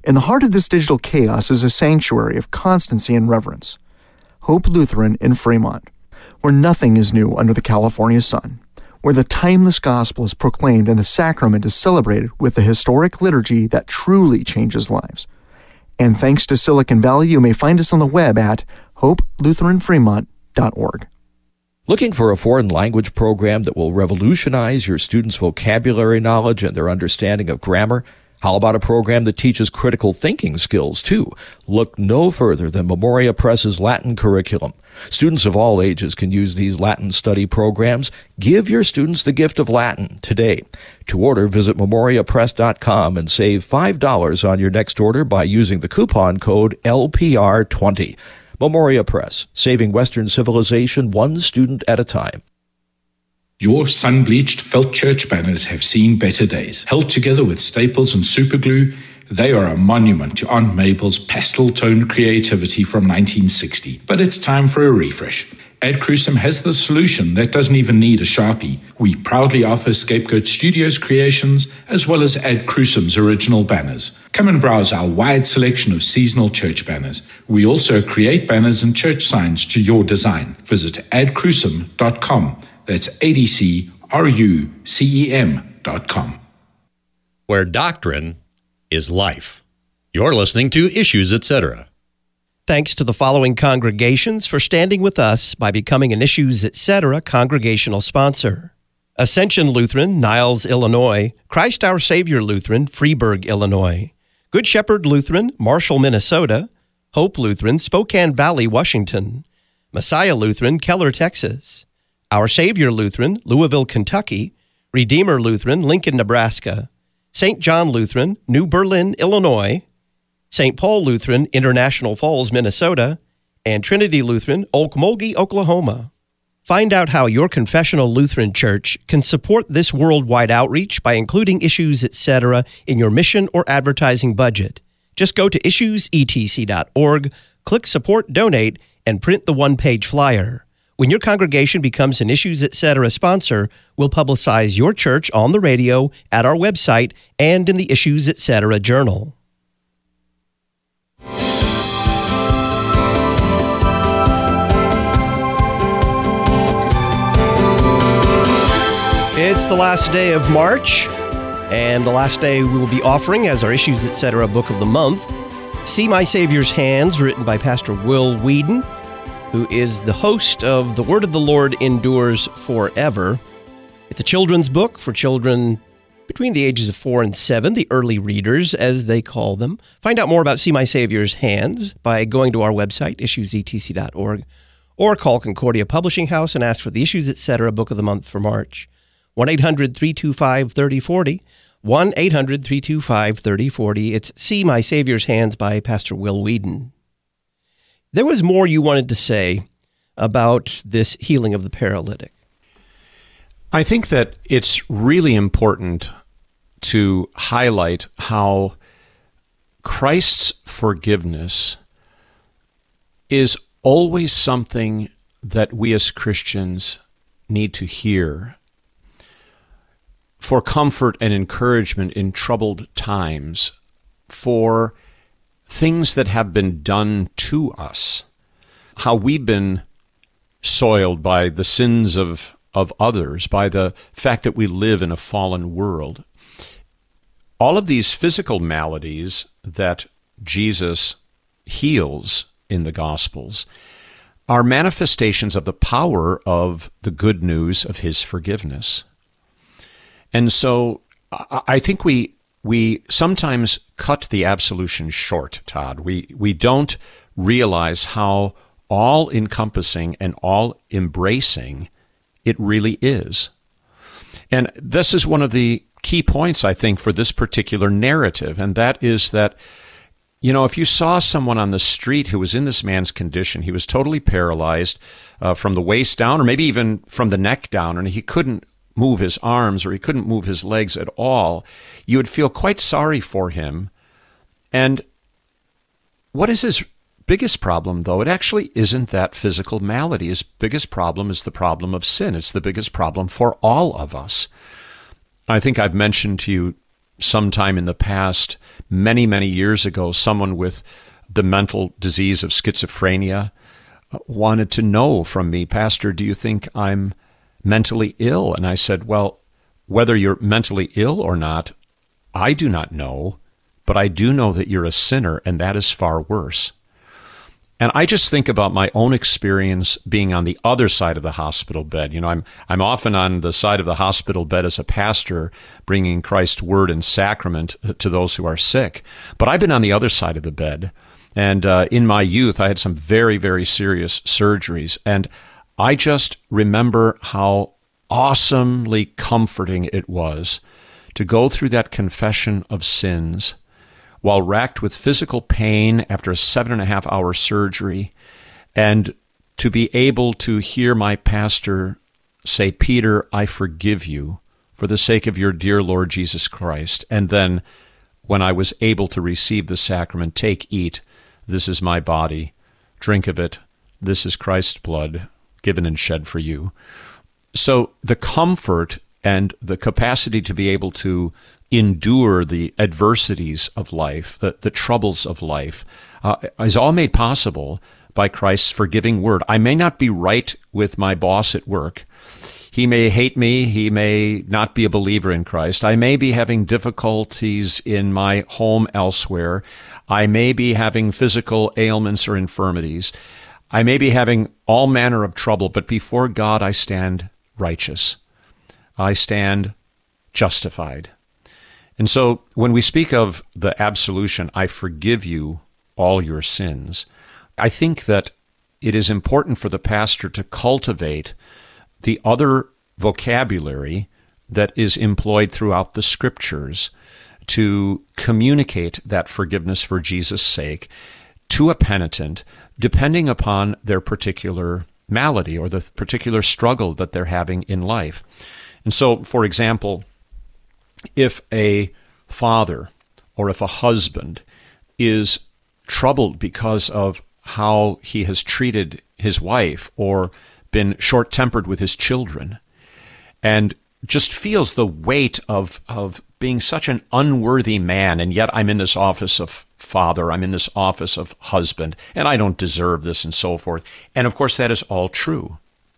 In the heart of this digital chaos is a sanctuary of constancy and reverence. Hope Lutheran in Fremont, where nothing is new under the California sun, where the timeless gospel is proclaimed and the sacrament is celebrated with the historic liturgy that truly changes lives. And thanks to Silicon Valley, you may find us on the web at hopelutheranfremont.org. Looking for a foreign language program that will revolutionize your students' vocabulary knowledge and their understanding of grammar? How about a program that teaches critical thinking skills, too? Look no further than Memoria Press's Latin curriculum. Students of all ages can use these Latin study programs. Give your students the gift of Latin today. To order, visit memoriapress.com and save $5 on your next order by using the coupon code LPR20. Memoria Press, saving Western civilization one student at a time. Your sun-bleached felt church banners have seen better days. Held together with staples and superglue, they are a monument to Aunt Mabel's pastel-toned creativity from 1960. But it's time for a refresh. Ad Crucem has the solution that doesn't even need a Sharpie. We proudly offer Scapegoat Studios creations as well as Ad Crucem's original banners. Come and browse our wide selection of seasonal church banners. We also create banners and church signs to your design. Visit adcrucem.com. That's ADCRUCEM.com. Where doctrine is life. You're listening to Issues, Etc. Thanks to the following congregations for standing with us by becoming an Issues, Etc. congregational sponsor. Ascension Lutheran, Niles, Illinois. Christ Our Savior Lutheran, Freeburg, Illinois. Good Shepherd Lutheran, Marshall, Minnesota. Hope Lutheran, Spokane Valley, Washington. Messiah Lutheran, Keller, Texas. Our Savior Lutheran, Louisville, Kentucky. Redeemer Lutheran, Lincoln, Nebraska. St. John Lutheran, New Berlin, Illinois. St. Paul Lutheran, International Falls, Minnesota. And Trinity Lutheran, Okmulgee, Oklahoma. Find out how your confessional Lutheran church can support this worldwide outreach by including Issues, Etc. in your mission or advertising budget. Just go to issuesetc.org, click Support Donate, and print the one-page flyer. When your congregation becomes an Issues, Etc. sponsor, we'll publicize your church on the radio, at our website, and in the Issues, Etc. journal. It's the last day of March, and the last day we will be offering as our Issues, Etc. book of the month, See My Savior's Hands, written by Pastor Will Whedon, who is the host of The Word of the Lord Endures Forever. It's a children's book for children between the ages of 4 and 7, the early readers, as they call them. Find out more about See My Savior's Hands by going to our website, issuesetc.org, or call Concordia Publishing House and ask for the Issues, Etc. book of the month for March. 1-800-325-3040, 1-800-325-3040. It's See My Savior's Hands by Pastor Will Whedon. There was more you wanted to say about this healing of the paralytic. I think that it's really important to highlight how Christ's forgiveness is always something that we as Christians need to hear for comfort and encouragement in troubled times, for things that have been done to us, how we've been soiled by the sins of others, by the fact that we live in a fallen world. All of these physical maladies that Jesus heals in the Gospels are manifestations of the power of the good news of his forgiveness. And so I think we sometimes cut the absolution short, Todd. We don't realize how all-encompassing and all-embracing it really is. And this is one of the key points, I think, for this particular narrative, and that is that, you know, if you saw someone on the street who was in this man's condition, he was totally paralyzed from the waist down, or maybe even from the neck down, and he couldn't move his arms or he couldn't move his legs at all, you would feel quite sorry for him. And what is his biggest problem, though? It actually isn't that physical malady. His biggest problem is the problem of sin. It's the biggest problem for all of us. I think I've mentioned to you sometime in the past, many, many years ago, someone with the mental disease of schizophrenia wanted to know from me, Pastor, do you think I'm mentally ill? And I said, well, whether you're mentally ill or not, I do not know, but I do know that you're a sinner, and that is far worse. And I just think about my own experience being on the other side of the hospital bed. You know, I'm often on the side of the hospital bed as a pastor, bringing Christ's word and sacrament to those who are sick. But I've been on the other side of the bed. And in my youth, I had some very, very serious surgeries. And I just remember how awesomely comforting it was to go through that confession of sins while racked with physical pain after a 7.5-hour surgery, and to be able to hear my pastor say, Peter, I forgive you for the sake of your dear Lord Jesus Christ. And then when I was able to receive the sacrament, take, eat, this is my body, drink of it, this is Christ's blood, given and shed for you. So the comfort and the capacity to be able to endure the adversities of life, the troubles of life, is all made possible by Christ's forgiving word. I may not be right with my boss at work. He may hate me. He may not be a believer in Christ. I may be having difficulties in my home elsewhere. I may be having physical ailments or infirmities. I may be having all manner of trouble, but before God I stand righteous. I stand justified. And so when we speak of the absolution, I forgive you all your sins, I think that it is important for the pastor to cultivate the other vocabulary that is employed throughout the Scriptures to communicate that forgiveness for Jesus' sake to a penitent, depending upon their particular malady or the particular struggle that they're having in life. And so, for example, if a father or if a husband is troubled because of how he has treated his wife or been short-tempered with his children and just feels the weight of being such an unworthy man, and yet I'm in this office of father, I'm in this office of husband, and I don't deserve this, and so forth. And of course, that is all true.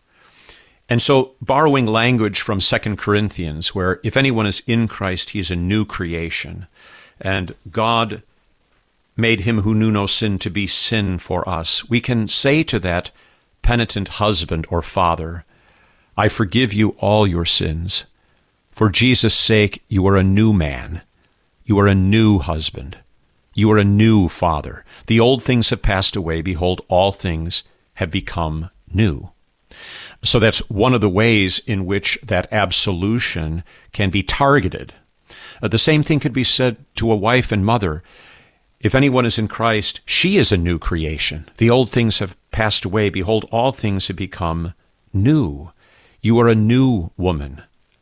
And so, borrowing language from 2 Corinthians, where if anyone is in Christ, he is a new creation, and God made him who knew no sin to be sin for us, we can say to that penitent husband or father, I forgive you all your sins. For Jesus' sake, you are a new man. You are a new husband. You are a new father. The old things have passed away. Behold, all things have become new. So that's one of the ways in which that absolution can be targeted. The same thing could be said to a wife and mother. If anyone is in Christ, she is a new creation. The old things have passed away. Behold, all things have become new. You are a new woman,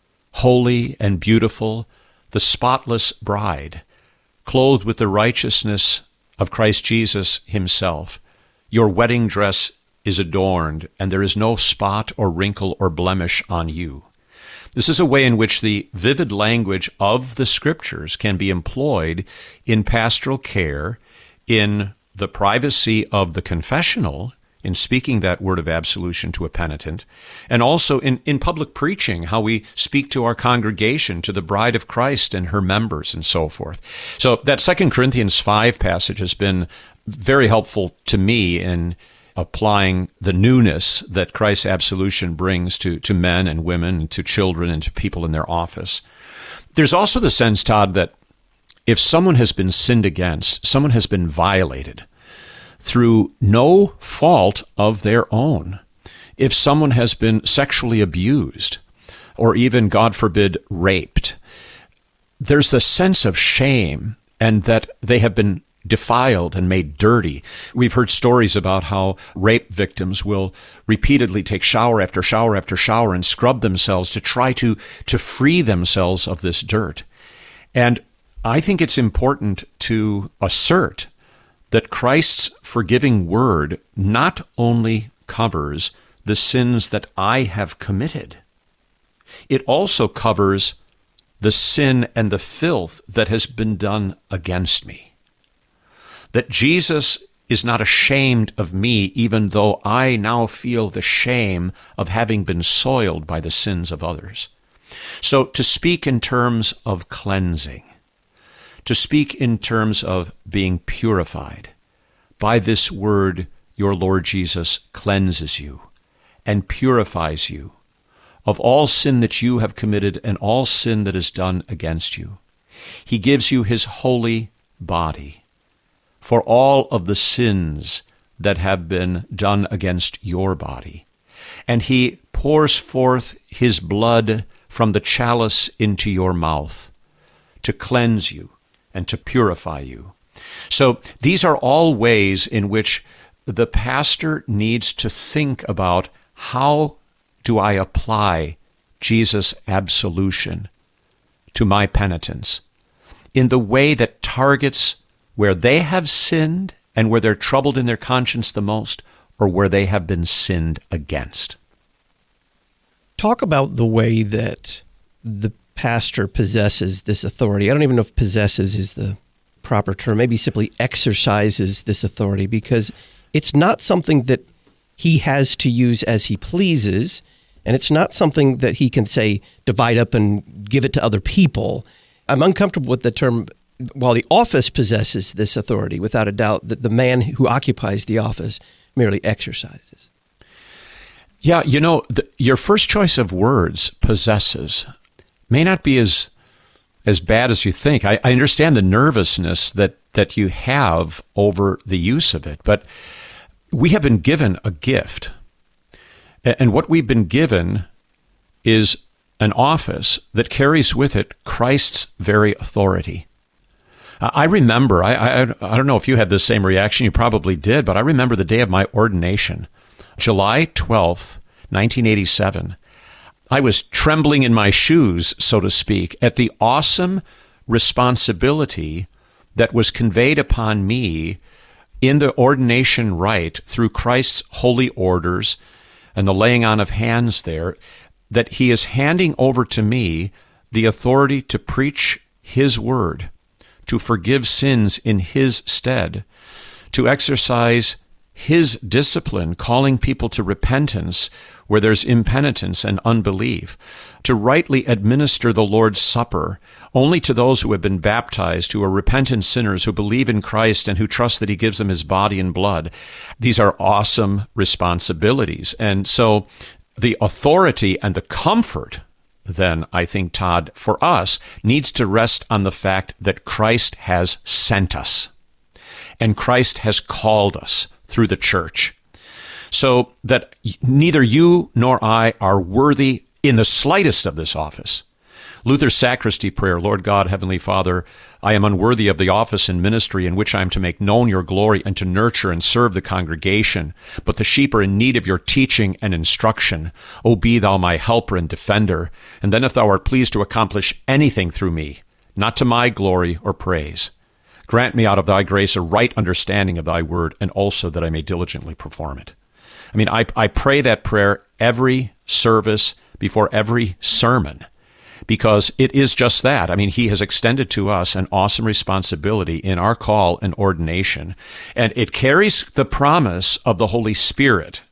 holy and beautiful, the spotless bride, clothed with the righteousness of Christ Jesus himself. Your wedding dress is adorned, and there is no spot or wrinkle or blemish on you. This is a way in which the vivid language of the Scriptures can be employed in pastoral care, in the privacy of the confessional, in speaking that word of absolution to a penitent, and also in public preaching, how we speak to our congregation, to the bride of Christ and her members, and so forth. So that 2 Corinthians 5 passage has been very helpful to me in applying the newness that Christ's absolution brings to men and women, to children, and to people in their office. There's also the sense, Todd, that if someone has been sinned against, someone has been violated through no fault of their own, if someone has been sexually abused, or even, God forbid, raped, there's a sense of shame and that they have been defiled and made dirty. We've heard stories about how rape victims will repeatedly take shower after shower after shower and scrub themselves to try to free themselves of this dirt. And I think it's important to assert that Christ's forgiving word not only covers the sins that I have committed, it also covers the sin and the filth that has been done against me. That Jesus is not ashamed of me, even though I now feel the shame of having been soiled by the sins of others. So to speak in terms of cleansing, to speak in terms of being purified, by this word your Lord Jesus cleanses you and purifies you of all sin that you have committed and all sin that is done against you. He gives you his holy body for all of the sins that have been done against your body. And he pours forth his blood from the chalice into your mouth to cleanse you and to purify you. So these are all ways in which the pastor needs to think about, how do I apply Jesus' absolution to my penitence in the way that targets where they have sinned and where they're troubled in their conscience the most, or where they have been sinned against. Talk about the way that the pastor possesses this authority. I don't even know if possesses is the proper term. Maybe simply exercises this authority, because it's not something that he has to use as he pleases, and it's not something that he can say, divide up and give it to other people. I'm uncomfortable with the term, while the office possesses this authority, without a doubt, that the man who occupies the office merely exercises. Yeah, your first choice of words, possesses, may not be as bad as you think. I understand the nervousness that you have over the use of it, but we have been given a gift. And what we've been given is an office that carries with it Christ's very authority. I remember, I don't know if you had the same reaction, you probably did, but I remember the day of my ordination, July 12th, 1987. I was trembling in my shoes, so to speak, at the awesome responsibility that was conveyed upon me in the ordination rite through Christ's holy orders and the laying on of hands there, that he is handing over to me the authority to preach his word, to forgive sins in his stead, to exercise his discipline, calling people to repentance where there's impenitence and unbelief, to rightly administer the Lord's Supper only to those who have been baptized, who are repentant sinners, who believe in Christ and who trust that he gives them his body and blood. These are awesome responsibilities. And so the authority and the comfort, then, I think, Todd, for us, needs to rest on the fact that Christ has sent us and Christ has called us through the church, so that neither you nor I are worthy in the slightest of this office. Luther's sacristy prayer, Lord God, Heavenly Father, I am unworthy of the office and ministry in which I am to make known your glory and to nurture and serve the congregation, but the sheep are in need of your teaching and instruction. O be thou my helper and defender, and then if thou art pleased to accomplish anything through me, not to my glory or praise, grant me out of thy grace a right understanding of thy word, and also that I may diligently perform it. I mean, I pray that prayer every service before every sermon, because it is just that. I mean, he has extended to us an awesome responsibility in our call and ordination, and it carries the promise of the Holy Spirit,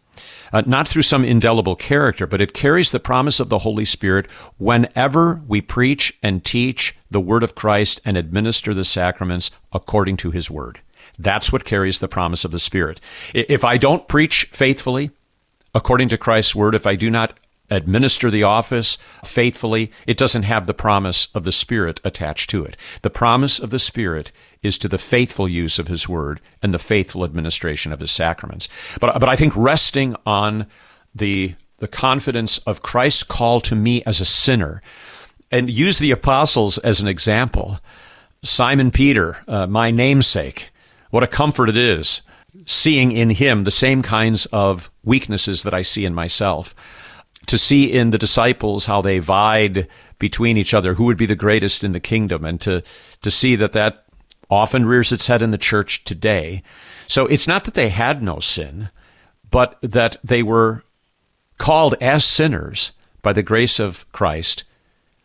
not through some indelible character, but it carries the promise of the Holy Spirit whenever we preach and teach the word of Christ and administer the sacraments according to his word. That's what carries the promise of the Spirit. If I don't preach faithfully according to Christ's word, if I do not administer the office faithfully, it doesn't have the promise of the Spirit attached to it. The promise of the Spirit is to the faithful use of his word and the faithful administration of his sacraments. But I think resting on the confidence of Christ's call to me as a sinner, and use the apostles as an example. Simon Peter, my namesake, what a comfort it is seeing in him the same kinds of weaknesses that I see in myself. To see in the disciples how they vied between each other, who would be the greatest in the kingdom, and to see that often rears its head in the church today. So it's not that they had no sin, but that they were called as sinners by the grace of Christ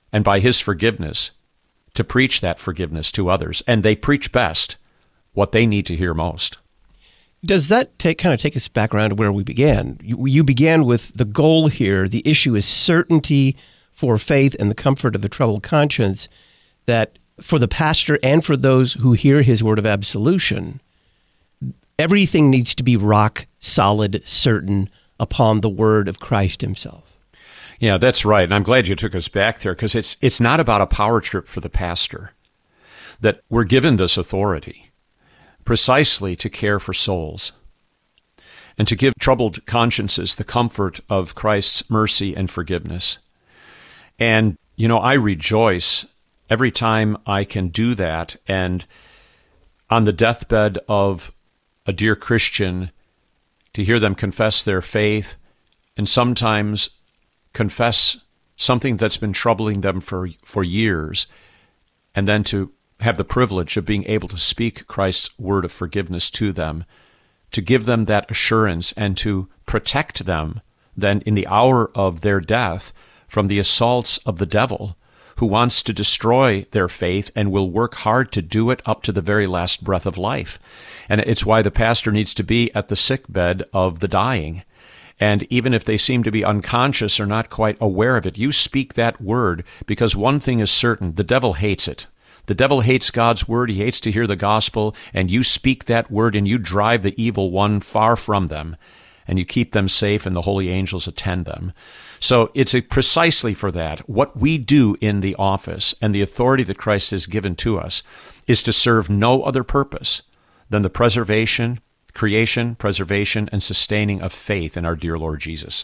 and by his forgiveness, to preach that forgiveness to others. And they preach best what they need to hear most. Does that take us back around to where we began? You began with the goal here. The issue is certainty for faith and the comfort of a troubled conscience, that for the pastor and for those who hear his word of absolution, everything needs to be rock solid, certain upon the word of Christ himself. Yeah, that's right. And I'm glad you took us back there, because it's not about a power trip for the pastor, that we're given this authority precisely to care for souls and to give troubled consciences the comfort of Christ's mercy and forgiveness. And, I rejoice every time I can do that. And on the deathbed of a dear Christian, to hear them confess their faith and sometimes confess something that's been troubling them for years, and then to have the privilege of being able to speak Christ's word of forgiveness to them, to give them that assurance and to protect them then in the hour of their death from the assaults of the devil, who wants to destroy their faith and will work hard to do it up to the very last breath of life. And it's why the pastor needs to be at the sickbed of the dying. And even if they seem to be unconscious or not quite aware of it, you speak that word, because one thing is certain: the devil hates it. The devil hates God's word. He hates to hear the gospel. And you speak that word, and you drive the evil one far from them, and you keep them safe, and the holy angels attend them. So it's precisely for that. What we do in the office and the authority that Christ has given to us is to serve no other purpose than the creation, preservation, and sustaining of faith in our dear Lord Jesus.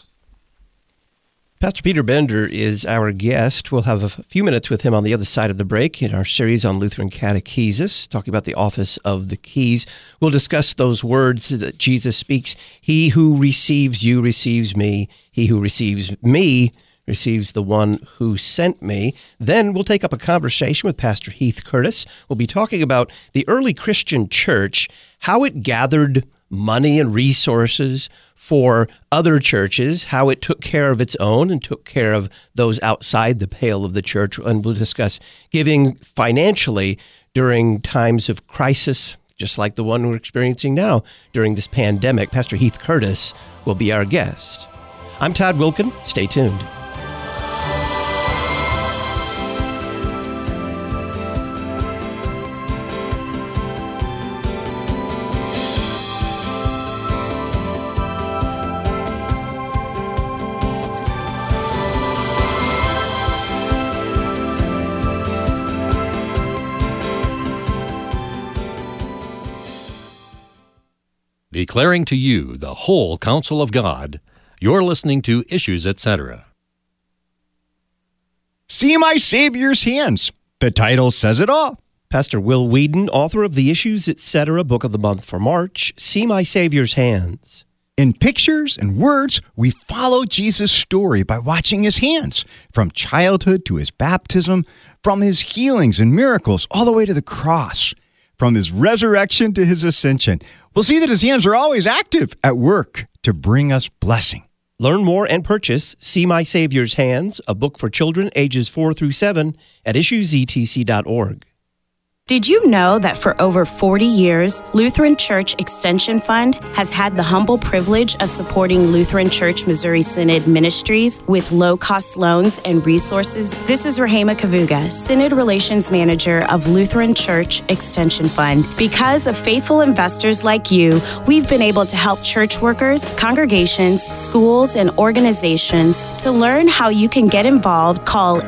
Pastor Peter Bender is our guest. We'll have a few minutes with him on the other side of the break in our series on Lutheran catechesis, talking about the office of the keys. We'll discuss those words that Jesus speaks. He who receives you receives me. He who receives me receives the one who sent me. Then we'll take up a conversation with Pastor Heath Curtis. We'll be talking about the early Christian church, how it gathered money and resources for other churches, how it took care of its own and took care of those outside the pale of the church. And we'll discuss giving financially during times of crisis, just like the one we're experiencing now during this pandemic. Pastor Heath Curtis will be our guest. I'm Todd Wilkin. Stay tuned. Declaring to you the whole counsel of God, you're listening to Issues, Etc. See My Savior's Hands. The title says it all. Pastor Will Whedon, author of the Issues, Etc. Book of the Month for March, See My Savior's Hands. In pictures and words, we follow Jesus' story by watching his hands, from childhood to his baptism, from his healings and miracles all the way to the cross, from his resurrection to his ascension. We'll see that his hands are always active at work to bring us blessing. Learn more and purchase See My Savior's Hands, a book for children ages 4 through 7 at issuesetc.org. Did you know that for over 40 years, Lutheran Church Extension Fund has had the humble privilege of supporting Lutheran Church Missouri Synod ministries with low-cost loans and resources? This is Rahema Kavuga, Synod Relations Manager of Lutheran Church Extension Fund. Because of faithful investors like you, we've been able to help church workers, congregations, schools, and organizations. To learn how you can get involved, call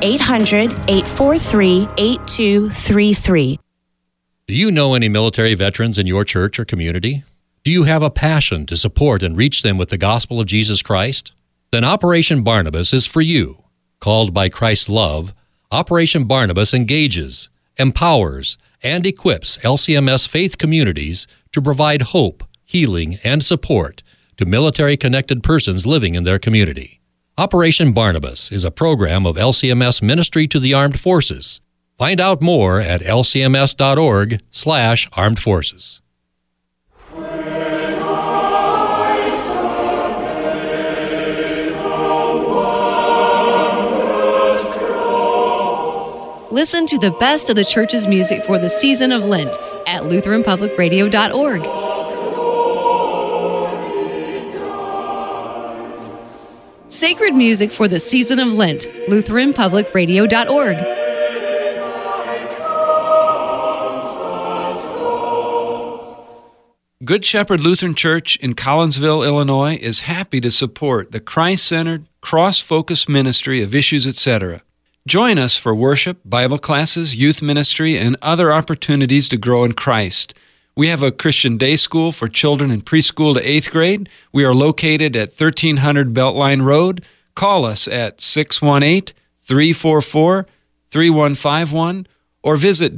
800-843-8233. Do you know any military veterans in your church or community? Do you have a passion to support and reach them with the gospel of Jesus Christ? Then Operation Barnabas is for you. Called by Christ's love, Operation Barnabas engages, empowers, and equips LCMS faith communities to provide hope, healing, and support to military-connected persons living in their community. Operation Barnabas is a program of LCMS Ministry to the Armed Forces. Find out more at lcms.org/armed forces. Listen to the best of the church's music for the season of Lent at LutheranPublicRadio.org. Sacred music for the season of Lent, LutheranPublicRadio.org. Good Shepherd Lutheran Church in Collinsville, Illinois is happy to support the Christ-centered, cross-focused ministry of Issues, etc. Join us for worship, Bible classes, youth ministry, and other opportunities to grow in Christ. We have a Christian day school for children in preschool to 8th grade. We are located at 1300 Beltline Road. Call us at 618-344-3151 or visit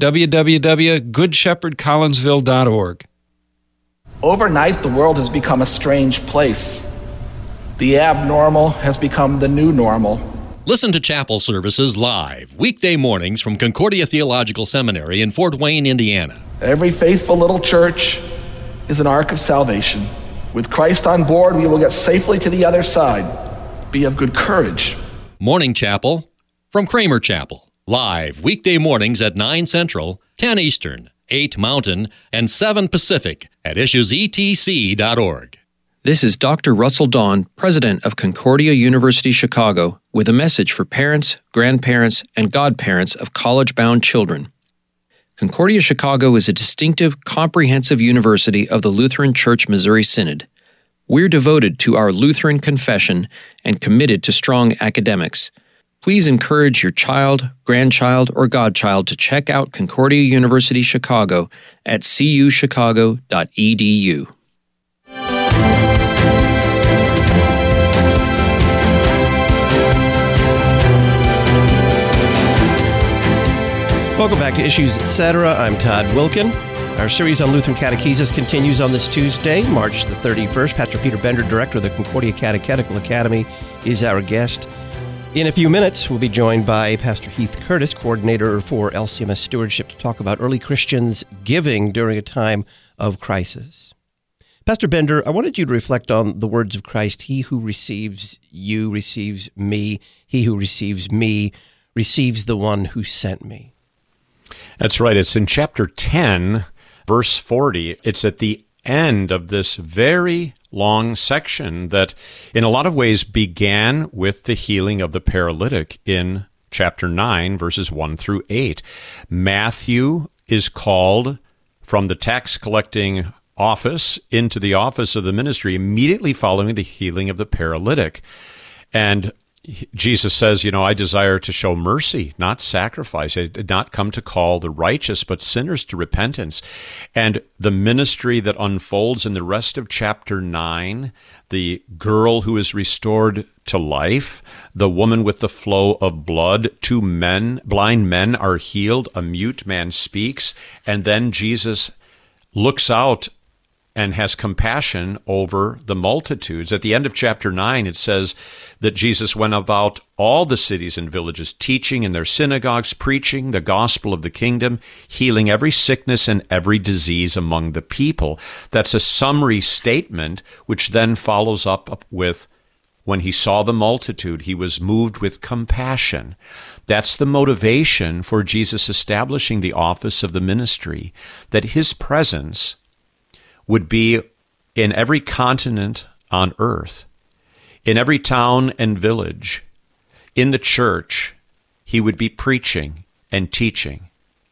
www.goodshepherdcollinsville.org. Overnight, the world has become a strange place. The abnormal has become the new normal. Listen to chapel services live, weekday mornings from Concordia Theological Seminary in Fort Wayne, Indiana. Every faithful little church is an ark of salvation. With Christ on board, we will get safely to the other side. Be of good courage. Morning Chapel from Kramer Chapel, live weekday mornings at 9 Central, 10 Eastern, 8 Mountain, and 7 Pacific at issuesetc.org. This is Dr. Russell Dawn, president of Concordia University Chicago, with a message for parents, grandparents, and godparents of college-bound children. Concordia Chicago is a distinctive, comprehensive university of the Lutheran Church Missouri Synod. We're devoted to our Lutheran confession and committed to strong academics. Please encourage your child, grandchild, or godchild to check out Concordia University Chicago at cuchicago.edu. Welcome back to Issues, Etc. I'm Todd Wilkin. Our series on Lutheran Catechesis continues on this Tuesday, March the 31st. Pastor Peter Bender, director of the Concordia Catechetical Academy, is our guest. In a few minutes, we'll be joined by Pastor Heath Curtis, coordinator for LCMS Stewardship, to talk about early Christians giving during a time of crisis. Pastor Bender, I wanted you to reflect on the words of Christ. He who receives you receives me. He who receives me receives the one who sent me. That's right. It's in chapter 10, verse 40. It's at the end of this very long section that in a lot of ways began with the healing of the paralytic in chapter 9, verses 1 through 8. Matthew is called from the tax collecting office into the office of the ministry immediately following the healing of the paralytic. And Jesus says, I desire to show mercy, not sacrifice. I did not come to call the righteous, but sinners to repentance. And the ministry that unfolds in the rest of chapter 9, the girl who is restored to life, the woman with the flow of blood, 2 blind men are healed, a mute man speaks, and then Jesus looks out and has compassion over the multitudes. At the end of chapter 9, it says that Jesus went about all the cities and villages, teaching in their synagogues, preaching the gospel of the kingdom, healing every sickness and every disease among the people. That's a summary statement, which then follows up with, when he saw the multitude, he was moved with compassion. That's the motivation for Jesus establishing the office of the ministry, that his presence would be in every continent on earth, in every town and village, in the church. He would be preaching and teaching.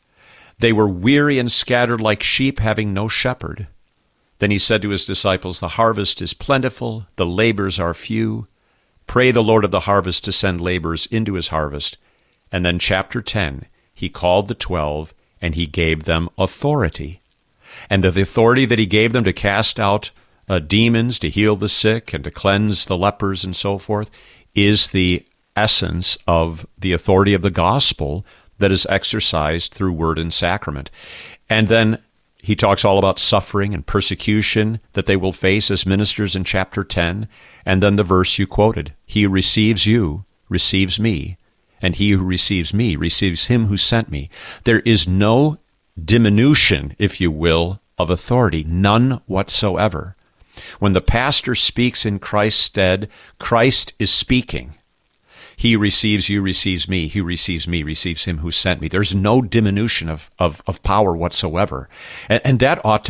They were weary and scattered like sheep, having no shepherd. Then he said to his disciples, the harvest is plentiful, the labors are few. Pray the Lord of the harvest to send laborers into his harvest. And then chapter 10, he called the 12 and he gave them authority. And the authority that he gave them to cast out demons, to heal the sick, and to cleanse the lepers and so forth, is the essence of the authority of the gospel that is exercised through word and sacrament. And then he talks all about suffering and persecution that they will face as ministers in chapter 10. And then the verse you quoted, he who receives you receives me, and he who receives me receives him who sent me. There is no diminution, if you will, of authority, none whatsoever. When the pastor speaks in Christ's stead, Christ is speaking. He receives you, receives me. He receives me, receives him who sent me. There's no diminution of power whatsoever. And that ought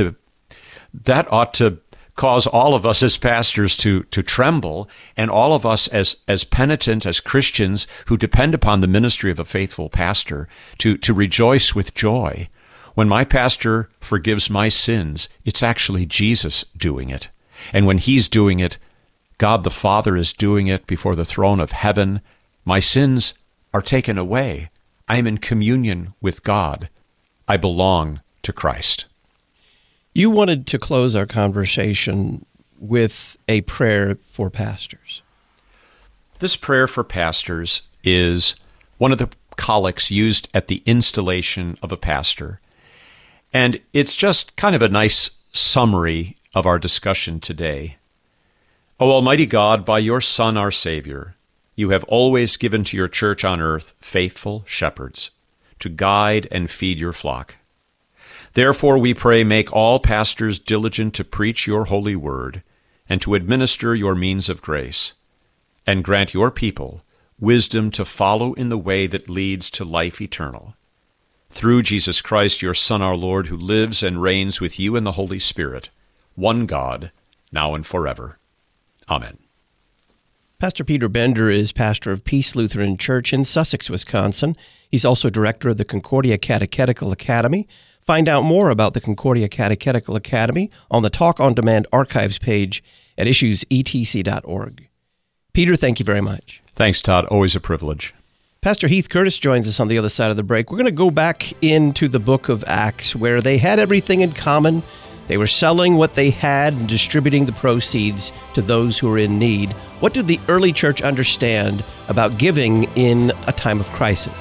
to cause all of us as pastors to tremble, and all of us as penitent, as Christians who depend upon the ministry of a faithful pastor to rejoice with joy. When my pastor forgives my sins, it's actually Jesus doing it. And when he's doing it, God the Father is doing it before the throne of heaven. My sins are taken away. I am in communion with God. I belong to Christ. You wanted to close our conversation with a prayer for pastors. This prayer for pastors is one of the collects used at the installation of a pastor. And it's just kind of a nice summary of our discussion today. O Almighty God, by your Son, our Savior, you have always given to your church on earth faithful shepherds to guide and feed your flock. Therefore, we pray, make all pastors diligent to preach your holy word and to administer your means of grace, and grant your people wisdom to follow in the way that leads to life eternal. Through Jesus Christ, your Son, our Lord, who lives and reigns with you in the Holy Spirit, one God, now and forever. Amen. Pastor Peter Bender is pastor of Peace Lutheran Church in Sussex, Wisconsin. He's also director of the Concordia Catechetical Academy. Find out more about the Concordia Catechetical Academy on the Talk on Demand archives page at issuesetc.org. Peter, thank you very much. Thanks, Todd. Always a privilege. Pastor Heath Curtis joins us on the other side of the break. We're going to go back into the book of Acts, where they had everything in common. They were selling what they had and distributing the proceeds to those who were in need. What did the early church understand about giving in a time of crisis?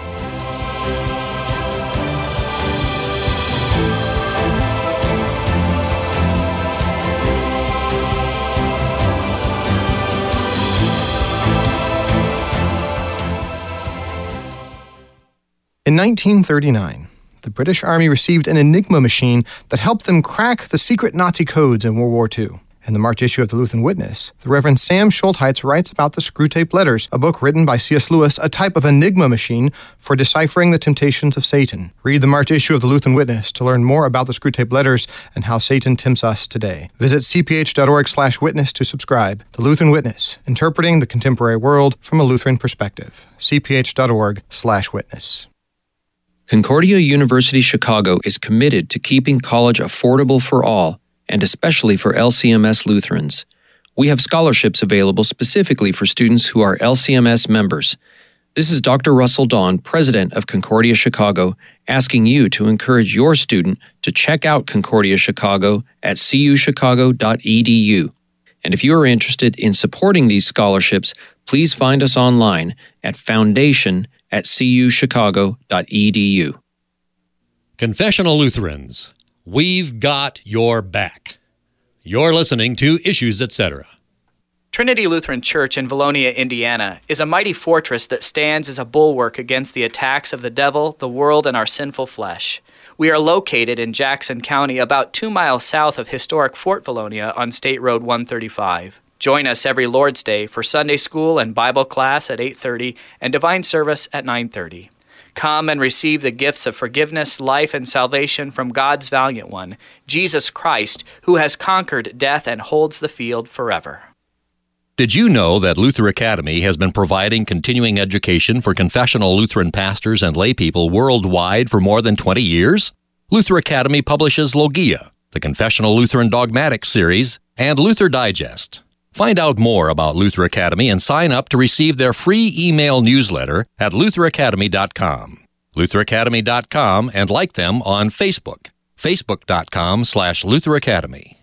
In 1939, the British Army received an Enigma machine that helped them crack the secret Nazi codes in World War II. In the March issue of the Lutheran Witness, the Reverend Sam Schultheitz writes about the Screwtape Letters, a book written by C.S. Lewis, a type of Enigma machine for deciphering the temptations of Satan. Read the March issue of the Lutheran Witness to learn more about the Screwtape Letters and how Satan tempts us today. Visit cph.org/witness to subscribe. The Lutheran Witness, interpreting the contemporary world from a Lutheran perspective. cph.org/witness. Concordia University Chicago is committed to keeping college affordable for all, and especially for LCMS Lutherans. We have scholarships available specifically for students who are LCMS members. This is Dr. Russell Dawn, president of Concordia Chicago, asking you to encourage your student to check out Concordia Chicago at cuchicago.edu. And if you are interested in supporting these scholarships, please find us online at foundation@cuchicago.edu. Confessional Lutherans, we've got your back. You're listening to Issues, Etc. Trinity Lutheran Church in Valonia, Indiana, is a mighty fortress that stands as a bulwark against the attacks of the devil, the world, and our sinful flesh. We are located in Jackson County, about 2 miles south of historic Fort Valonia on State Road 135. Join us every Lord's Day for Sunday school and Bible class at 8:30 and divine service at 9:30. Come and receive the gifts of forgiveness, life, and salvation from God's valiant one, Jesus Christ, who has conquered death and holds the field forever. Did you know that Luther Academy has been providing continuing education for confessional Lutheran pastors and laypeople worldwide for more than 20 years? Luther Academy publishes Logia, the Confessional Lutheran Dogmatics series, and Luther Digest. Find out more about Luther Academy and sign up to receive their free email newsletter at lutheracademy.com. lutheracademy.com, and like them on Facebook, facebook.com/Luther Academy.